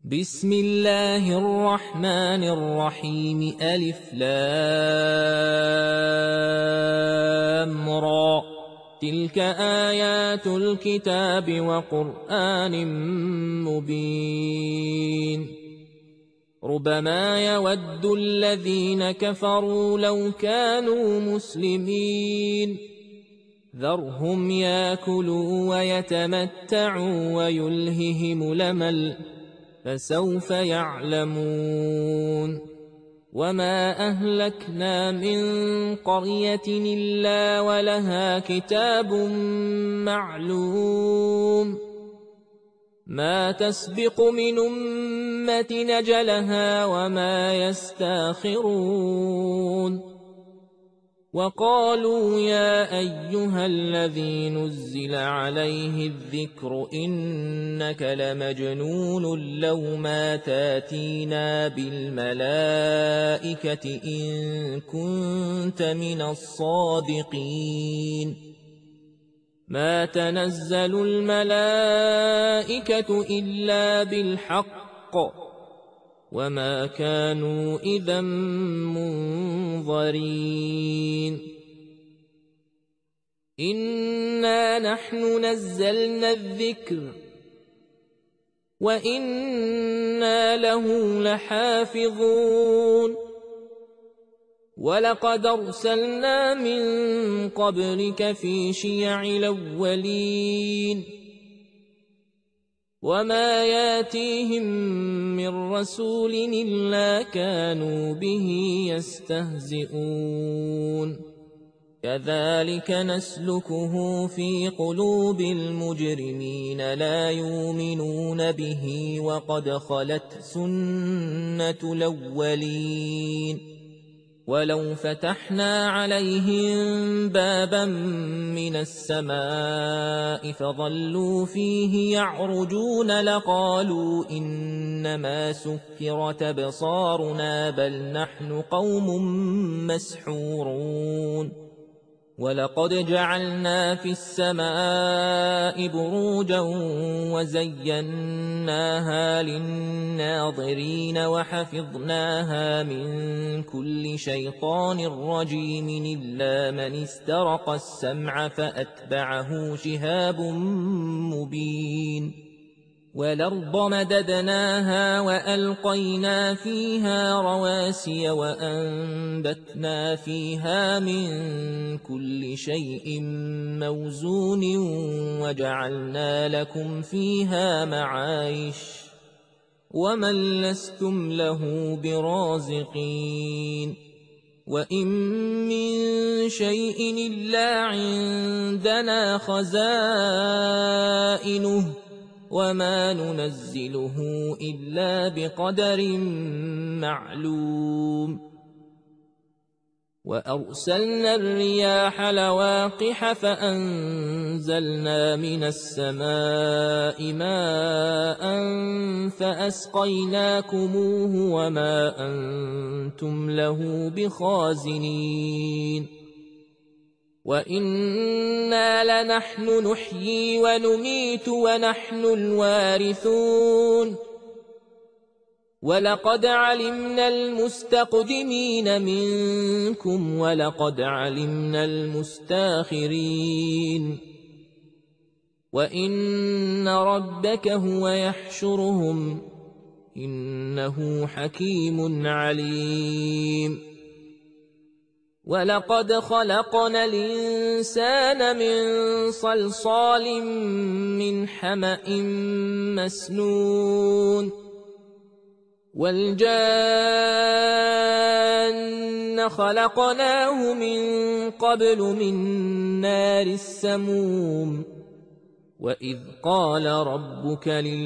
بسم الله الرحمن الرحيم ألف لام را تلك آيات الكتاب وقرآن مبين ربما يود الذين كفروا لو كانوا مسلمين ذرهم ياكلوا ويتمتعوا ويلههم الأمل فسوف يعلمون وما أهلكنا من قرية إلا ولها كتاب معلوم ما تسبق من أمة نجلها وما يستاخرون وقالوا يا أيها الذي نزل عليه الذكر إنك لمجنون لو ما تاتينا بالملائكة إن كنت من الصادقين ما تنزل الملائكة إلا بالحق وما كانوا إذا منظرين إنا نحن نزلنا الذكر وإنا له لحافظون ولقد أرسلنا من قبلك في شيع الأولين وما ياتيهم من رسول إلا كانوا به يستهزئون كذلك نسلكه في قلوب المجرمين لا يؤمنون به وقد خلت سنة الأولين ولو فتحنا عليهم بابا من السماء فظلوا فيه يعرجون لقالوا إنما سكرت أبصارنا بل نحن قوم مسحورون ولقد جعلنا في السماء بروجا وزيناها للناظرين وحفظناها من كل شيطان رجيم إلا من استرق السمع فأتبعه شهاب مبين والأرض مددناها وألقينا فيها رواسي وأنبتنا فيها من كل شيء موزون وجعلنا لكم فيها معايش ومن لستم له برازقين وإن من شيء إلا عندنا خزائنه وما ننزله إلا بقدر معلوم وأرسلنا الرياح لواقح فأنزلنا من السماء ماء فأسقيناكموه وما أنتم له بخازنين وإنا لنحن نحيي ونميت ونحن الوارثون ولقد علمنا المستقدمين منكم ولقد علمنا المستاخرين وإن ربك هو يحشرهم إنه حكيم عليم ولقد خلقنا الإنسان من صلصال من حمأ مسنون والجان خلقناه من قبل من نار السموم وإذ قال ربك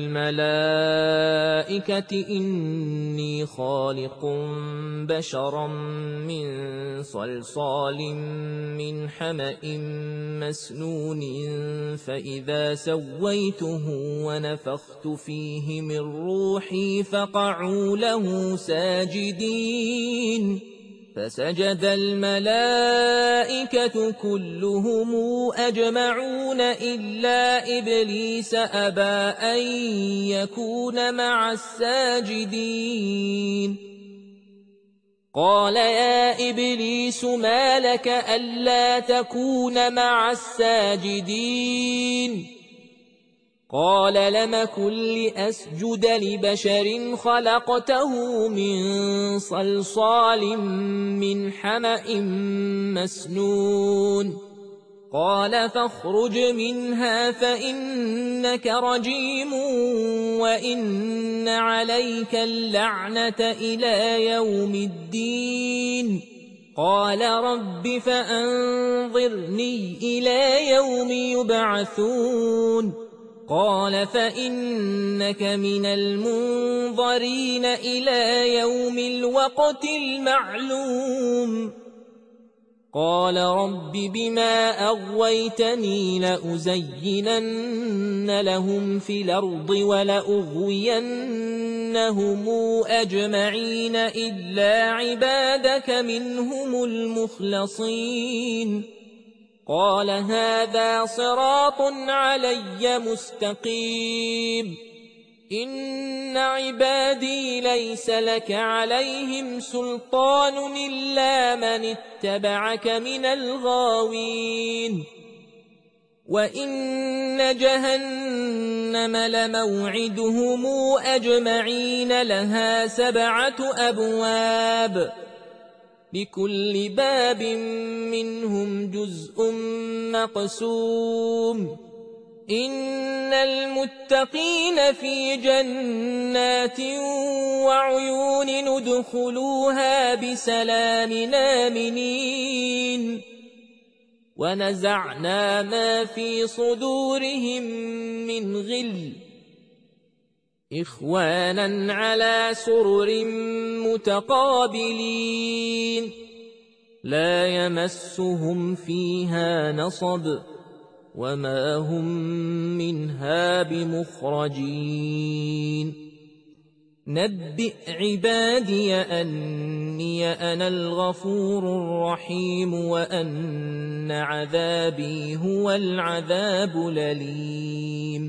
للملائكة إني خالق بشرا من صلصال من حمأ مسنون فإذا سويته ونفخت فيه من روحي فقعوا له ساجدين فسجد الملائكة كلهم أجمعون إلا إبليس أبى أن يكون مع الساجدين قال يا إبليس ما لك ألا تكون مع الساجدين قال لم كن لأسجد لبشر خلقته من صلصال من حمأ مسنون قال فاخرج منها فإنك رجيم وإن عليك اللعنة إلى يوم الدين قال رب فأنظرني إلى يوم يبعثون قال فإنك من المنظرين إلى يوم الوقت المعلوم قال رب بما أغويتني لأزينن لهم في الأرض ولأغوينهم أجمعين إلا عبادك منهم المخلصين قال هذا صراط علي مستقيم إن عبادي ليس لك عليهم سلطان إلا من اتبعك من الغاوين وإن جهنم لموعدهم أجمعين لها 7 أبواب لكل باب منهم جزء مقسوم إن المتقين في جنات وعيون ندخلوها بسلام آمنين ونزعنا ما في صدورهم من غل إخوانا على سرر متقابلين لا يمسهم فيها نصب وما هم منها بمخرجين نبئ عبادي أني أنا الغفور الرحيم وأن عذابي هو العذاب الأليم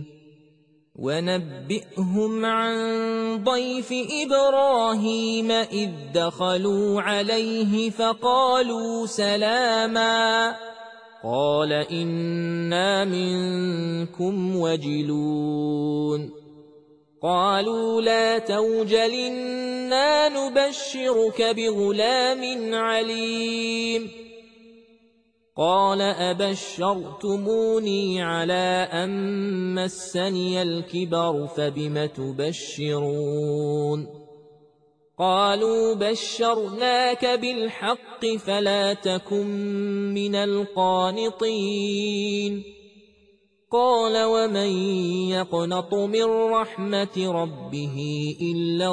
ونبئهم عن ضيف إبراهيم إذ دخلوا عليه فقالوا سلاما قال إنا منكم وجلون قالوا لا توجل إنا نبشرك بغلام عليم قال أبشرتموني على أن مسني الكبر فبم تبشرون قالوا بشرناك بالحق فلا تكن من القانطين قال ومن يقنط من رحمة ربه إلا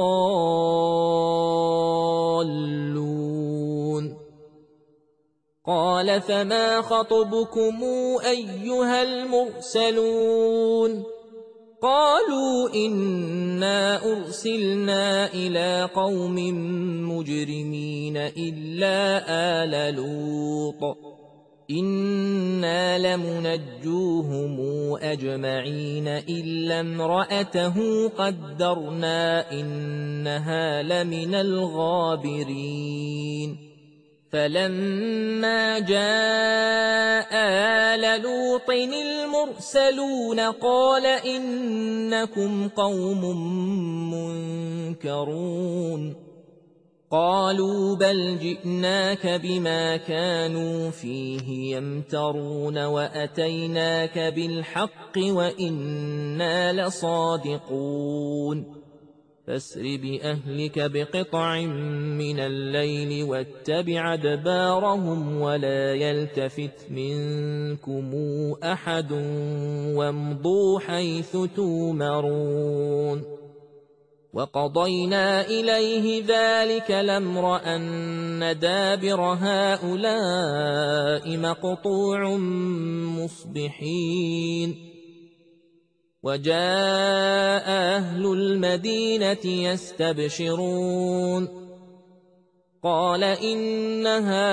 الضالون قال فما خطبكم أيها المرسلون قالوا إنا أرسلنا إلى قوم مجرمين إلا آل لوط إنا لمنجوهم أجمعين إلا امرأته قدرنا إنها لمن الغابرين فلما جاء آل لوط المرسلون قال إنكم قوم منكرون قالوا بل جئناك بما كانوا فيه يمترون وأتيناك بالحق وإنا لصادقون فاسر بأهلك بقطع من الليل واتبع أدبارهم ولا يلتفت منكم أحد وامضوا حيث تومرون وقضينا إليه ذلك الأمر أن دابر هؤلاء مقطوع مصبحين وجاء أهل المدينة يستبشرون قال إن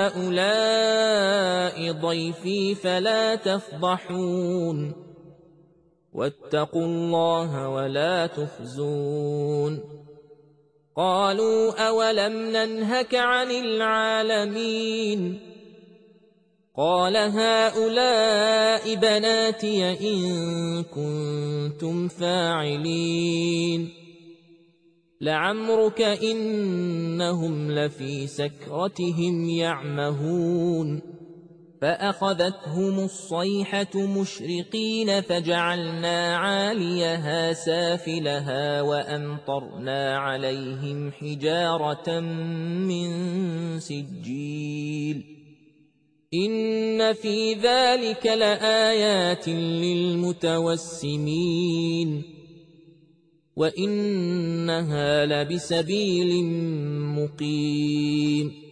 هؤلاء ضيفي فلا تفضحون واتقوا الله ولا تخزون قالوا أولم ننهك عن العالمين قال هؤلاء بناتي إن كنتم فاعلين لعمرك إنهم لفي سكرتهم يعمهون فأخذتهم الصيحة مشرقين فجعلنا عاليها سافلها وأمطرنا عليهم حجارة من سجيل إن في ذلك لآيات للمتوسمين وإنها لبسبيل مقيم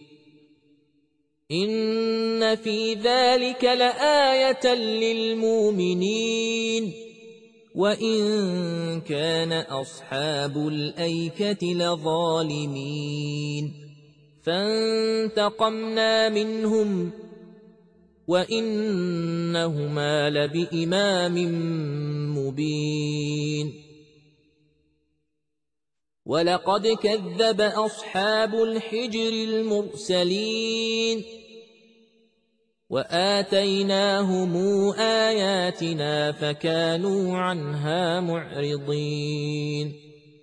إن في ذلك لآية للمؤمنين وإن كان أصحاب الأيكة لظالمين فانتقمنا منهم وإنهما لبإمام مبين ولقد كذب أصحاب الحجر المرسلين وآتيناهم آياتنا فكانوا عنها معرضين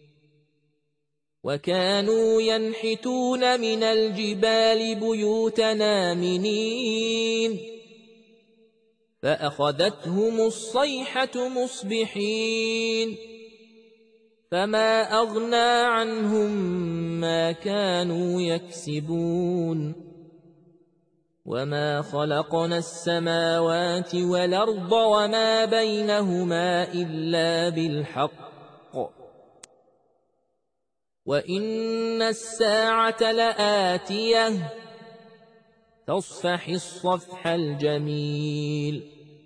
وكانوا ينحتون من الجبال بيوتنا آمنين فأخذتهم الصيحة مصبحين فما أغنى عنهم ما كانوا يكسبون وما خلقنا السماوات والأرض وما بينهما إلا بالحق وإن الساعة لآتية فاصفح الصفح الجميل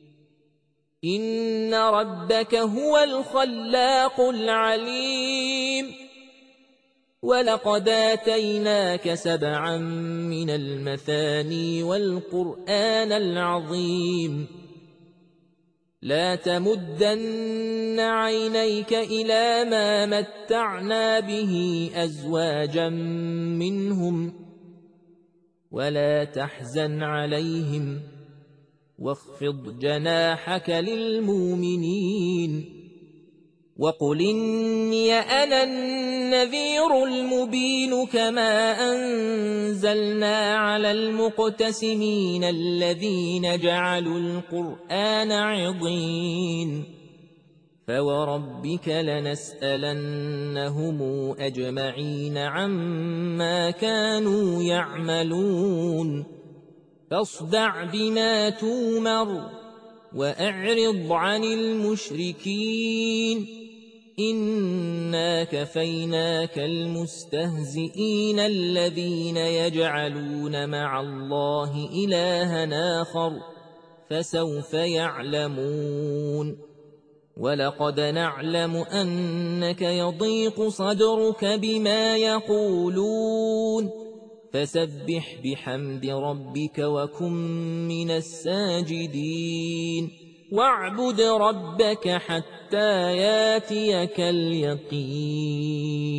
إن ربك هو الخلاق العليم ولقد آتيناك 7 من المثاني والقرآن العظيم لا تمدن عينيك إلى ما متعنا به أزواجا منهم ولا تحزن عليهم واخفض جناحك للمؤمنين وقل إني أنا النذير المبين كما أنزلنا على المقتسمين الذين جعلوا القرآن عضين فوربك لنسألنهم أجمعين عما كانوا يعملون فاصدع بما تومر وأعرض عن المشركين إنا كفيناك المستهزئين الذين يجعلون مع الله إلها آخر فسوف يعلمون ولقد نعلم أنك يضيق صدرك بما يقولون فسبح بحمد ربك وكن من الساجدين واعبد ربك حتى ياتيك اليقين